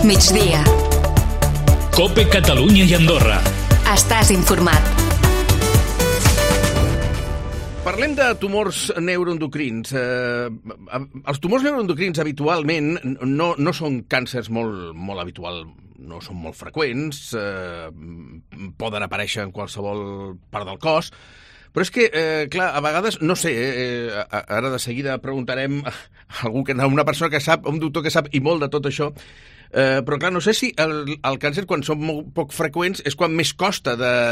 migdia. COPE Catalunya i Andorra. Estàs informat. Parlem de tumors neuroendocrins. Els tumors neuroendocrins habitualment no són càncers molt habitual, no són molt freqüents, poden aparèixer en qualsevol part del cos, però és que, clar, a vegades, no sé, ara de seguida preguntarem a una persona que sap, a un doctor que sap i molt de tot això, però clar, no sé si el càncer, quan són molt poc freqüents, és quan més costa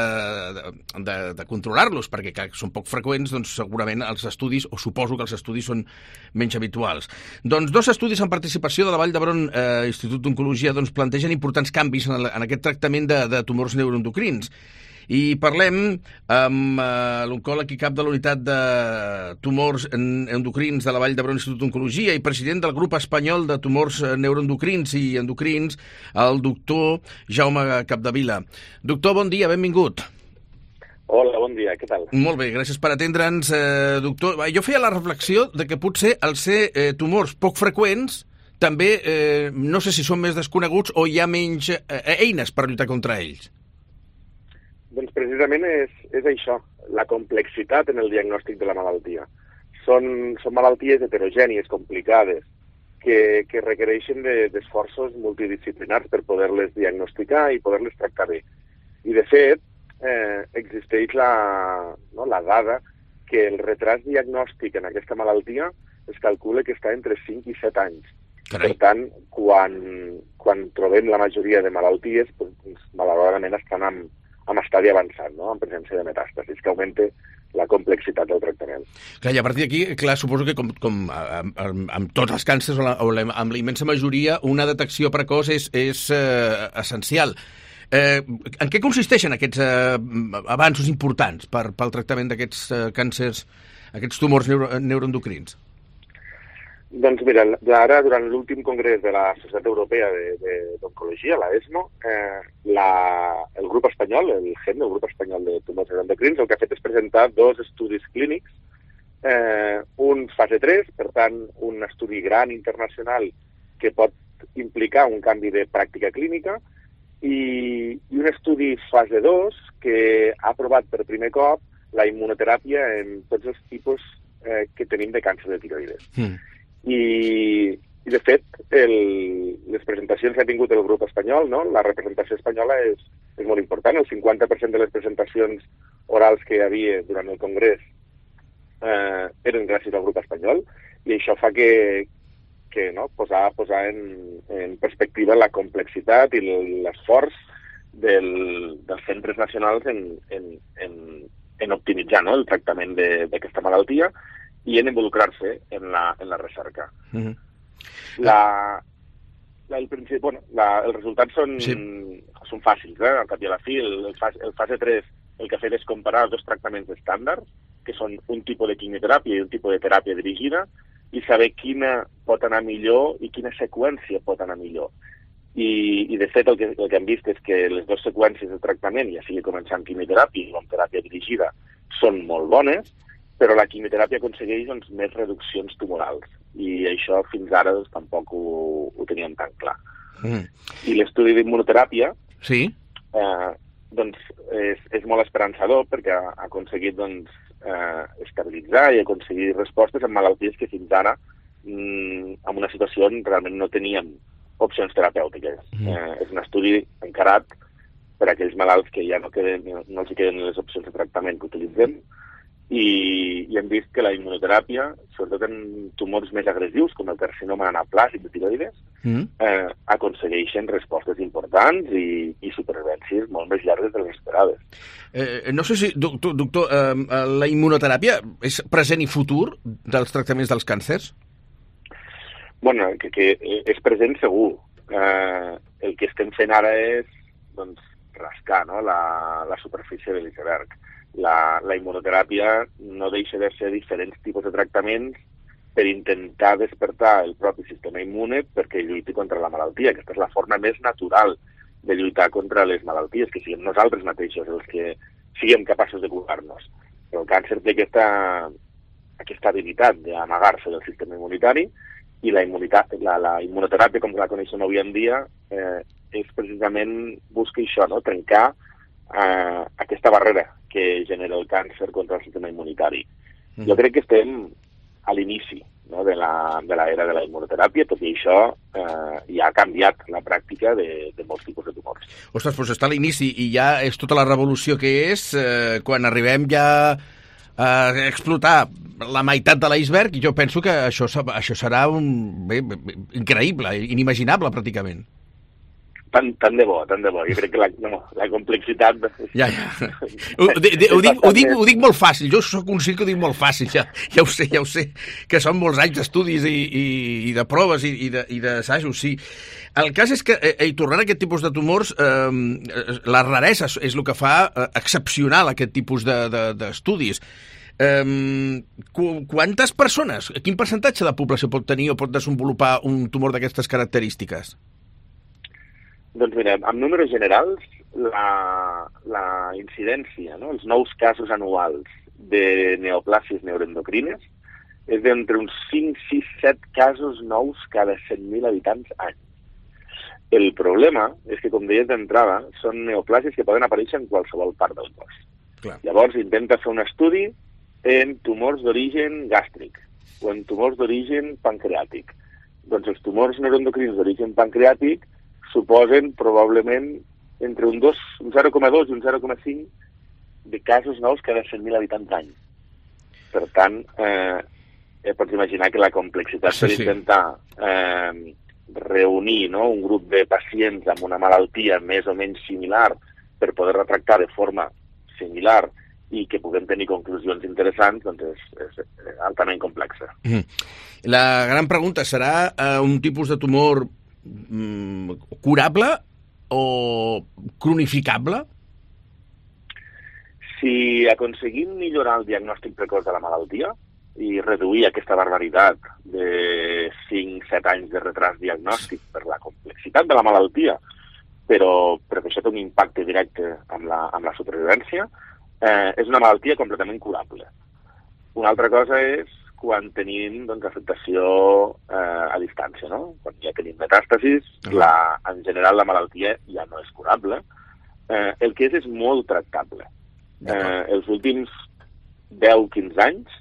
de controlar-los, perquè clar, són poc freqüents, doncs segurament els estudis, o suposo que els estudis són menys habituals. Doncs 2 estudis en participació de la Vall d'Hebron Institut d'Oncologia doncs plantegen importants canvis en aquest tractament de tumors neuroendocrins. I parlem amb l'oncòleg i cap de la unitat de tumors endocrins de la Vall d'Hebron Institut d'Oncologia i president del grup espanyol de tumors neuroendocrins i endocrins, el doctor Jaume Capdevila. Doctor, bon dia, benvingut. Hola, bon dia, què tal? Molt bé, gràcies per atendre'ns, doctor. Jo feia la reflexió de que potser al ser tumors poc freqüents també no sé si són més desconeguts o hi ha menys eines per lluitar contra ells. Doncs precisament és això, la complexitat en el diagnòstic de la malaltia. Són malalties heterogènies, complicades, que requereixen d'esforços multidisciplinars per poder-les diagnosticar i poder-les tractar bé. I, de fet, existeix la dada que el retras diagnòstic en aquesta malaltia es calcula que està entre 5 i 7 anys. Carai. Per tant, quan trobem la majoria de malalties, doncs, malauradament estan amb estadi avançat, no? En presència de metàstasis, que augmenta la complexitat del tractament. Clar, i a partir d'aquí, clar, suposo que com amb tots els càncers o amb la immensa majoria, una detecció precoç és essencial. En què consisteixen aquests avanços importants pel tractament d'aquests càncers, aquests tumors neuroendocrins? Doncs mira, ara, durant l'últim congrés de la Societat Europea d'Oncologia, la ESMO, el grup espanyol, el GEN, el grup espanyol de tumors neuroendocrins, el que ha fet és presentar 2 estudis clínics, un fase 3, per tant, un estudi gran internacional que pot implicar un canvi de pràctica clínica, i un estudi fase 2 que ha provat per primer cop la immunoteràpia en tots els tipus que tenim de càncer de tiroides. I de fet, les presentacions que ha tingut el grup espanyol, no? La representació espanyola és molt important. El 50% de les presentacions orals que hi havia durant el congrés eren gràcies al grup espanyol, i això fa que no, posar en perspectiva la complexitat i l'esforç dels centres nacionals en optimitzar, no, el tractament d'aquesta malaltia i en involucrar-se en la recerca. Els resultats són fàcils, al cap i a la fi. El fase 3 el que ha fet és comparar 2 tractaments estàndards, que són un tipus de quimioteràpia i un tipus de teràpia dirigida, i saber quina pot anar millor i quina seqüència pot anar millor. I de fet, el que hem vist és que les 2 seqüències de tractament, ja sigui començant quimioteràpia o amb teràpia dirigida, són molt bones, però la quimioteràpia aconsegueix més reduccions tumorals, i això fins ara tampoc ho teníem tan clar. I l'estudi d'immunoteràpia és molt esperançador perquè ha aconseguit estabilitzar i aconseguir respostes en malalties que fins ara, en una situació on realment no teníem opcions terapèutiques. És un estudi encarat per a aquells malalts que ja no els queden les opcions de tractament que utilitzem, i hem vist que la immunoteràpia, sobretot en tumors més agressius, com el carcinoma anaplàsic de tiroides, aconsegueixen respostes importants i supervivències molt més llargues de les esperades. No sé si, doctor, la immunoteràpia és present i futur dels tractaments dels càncers? Bueno, que és present segur. El que estem fent ara és rascar, no, la superfície de l'iceberg. La immunoteràpia no deixa de ser diferents tipus de tractaments per intentar despertar el propi sistema immune perquè lluiti contra la malaltia. Aquesta és la forma més natural de lluitar contra les malalties, que siguem nosaltres mateixos els que siguem capaços de curar-nos. Però el càncer té aquesta habilitat d'amagar-se del sistema immunitari I la immunoteràpia, com la coneixem avui en dia, és precisament busca això, no? Trencar aquesta barrera que genera el càncer contra el sistema immunitari. Jo crec que estem a l'inici, no, de l'era de la immunoteràpia, tot i això ja ha canviat la pràctica de molts tipus de tumors. Ostres, doncs està a l'inici i ja és tota la revolució que és quan arribem ja a explotar la meitat de l'iceberg, i jo penso que això serà increïble, inimaginable pràcticament. Tant de bo. Jo crec que la complexitat... Ja. Ho dic molt fàcil. Jo sóc un que ho dic molt fàcil. Ja ho sé, que són molts anys d'estudis i de proves i d'assajos, sí. El cas és que, tornant a aquest tipus de tumors, la raresa és el que fa excepcional aquest tipus d'estudis. Quantes persones, quin percentatge de població pot tenir o pot desenvolupar un tumor d'aquestes característiques? Doncs mira, en números generals, la incidència, no? Els nous casos anuals de neoplàsies neuroendocrines és d'entre uns 5, 6, 7 casos nous cada 100.000 habitants any. El problema és que, com deies d'entrada, són neoplàsies que poden aparèixer en qualsevol part del cos. Clar. Llavors, intenta fer un estudi en tumors d'origen gàstric o en tumors d'origen pancreàtic. Doncs els tumors neuroendocrins d'origen pancreàtic suposen probablement entre un 0,2 i un 0,5 de casos nous cada 100.000 habitants d'any. Per tant, pots imaginar que la complexitat per intentar reunir, no, un grup de pacients amb una malaltia més o menys similar per poder-la tractar de forma similar i que puguem tenir conclusions interessants, doncs és altament complexa. La gran pregunta serà un tipus de tumor curable o cronificable? Si aconseguim millorar el diagnòstic precoç de la malaltia i reduir aquesta barbaritat de 5-7 anys de retras diagnòstic per la complexitat de la malaltia, però que això té un impacte directe amb la supervivència, és una malaltia completament curable. Una altra cosa és quan tenim afectació a distància, no? Quan ja tenim metàstasis, en general la malaltia ja no és curable. El que és molt tractable. Els últims 10-15 anys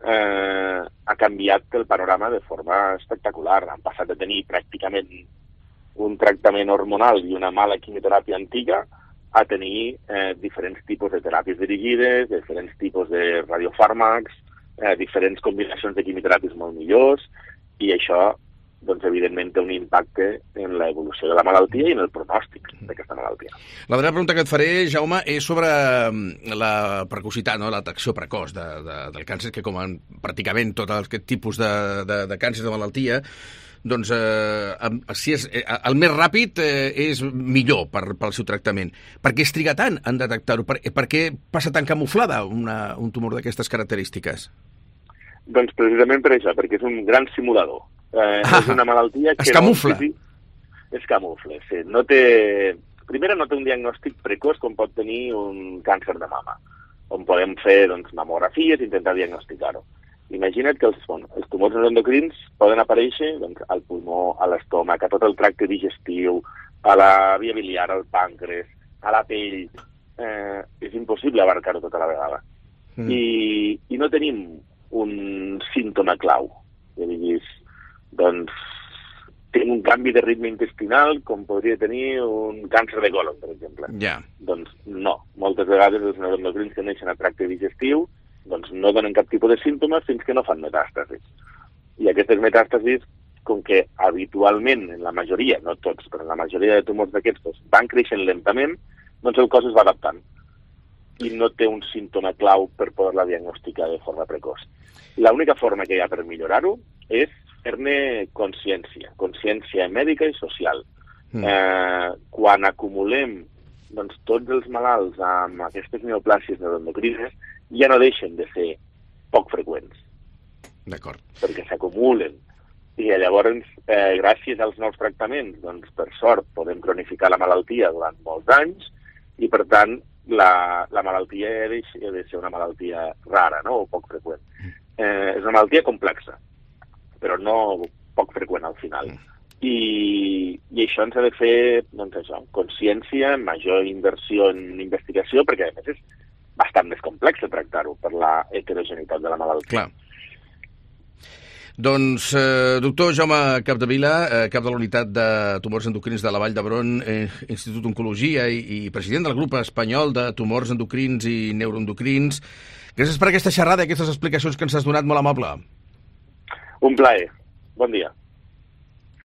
ha canviat el panorama de forma espectacular. Han passat de tenir pràcticament un tractament hormonal i una mala quimioteràpia antiga a tenir diferents tipus de teràpies dirigides, diferents tipus de radiofàrmacs, diferents combinacions de quimioteràpies molt millors, i això, doncs, evidentment, té un impacte en l'evolució de la malaltia i en el pronòstic d'aquesta malaltia. La darrera pregunta que et faré, Jaume, és sobre la precocitat, no? La detecció precoç del càncer, que com en pràcticament tot aquest tipus de càncer de malaltia, doncs si és el més ràpid és millor pel seu tractament. Per què es triga tant en detectar-ho? Per què passa tan camuflada un tumor d'aquestes característiques? Doncs precisament per això, perquè és un gran simulador. És una malaltia que... Es camufla. Es camufla, sí. Primera, no té un diagnòstic precoç com pot tenir un càncer de mama, on podem fer mamografies i intentar diagnosticar-ho. Imagina't que els tumors neuroendocrins poden aparèixer al pulmó, a l'estómac, a tot el tracte digestiu, a la via biliar, al pàncreas, a la pell. És impossible abarcar-ho tota la vegada. I no tenim un símptoma clau. Que diguis, doncs, tinc un canvi de ritme intestinal com podria tenir un càncer de colon, per exemple. Doncs no. Moltes vegades els neuroendocrins que neixen a tracte digestiu doncs no donen cap tipus de símptomes fins que no fan metàstasis. I aquestes metàstasis, com que habitualment, en la majoria, no tots, però en la majoria de tumors d'aquests van creixent lentament, doncs el cos es va adaptant i no té un símptoma clau per poder-la diagnosticar de forma precoç. L'única forma que hi ha per millorar-ho és fer-ne consciència mèdica i social. Quan acumulem tots els malalts amb aquestes neoplàsies neuroendocrines ja no deixen de ser poc freqüents. D'acord. Perquè s'acumulen. I llavors, gràcies als nous tractaments, doncs, per sort, podem cronificar la malaltia durant molts anys i, per tant, la malaltia ha de ser una malaltia rara, no? O poc freqüent. És una malaltia complexa, però no poc freqüent al final. I això ens ha de fer, doncs això, consciència, major inversió en investigació, perquè a més és bastant més complex de tractar-ho per la heterogeneïtat de la malaltia. Clar. Doncs, doctor Jaume Capdevila, cap de la unitat de tumors endocrins de la Vall d'Hebron, Institut d'Oncologia i president del grup espanyol de tumors endocrins i neuroendocrins, gràcies per aquesta xerrada i aquestes explicacions que ens has donat, molt amable. Un plaer. Bon dia.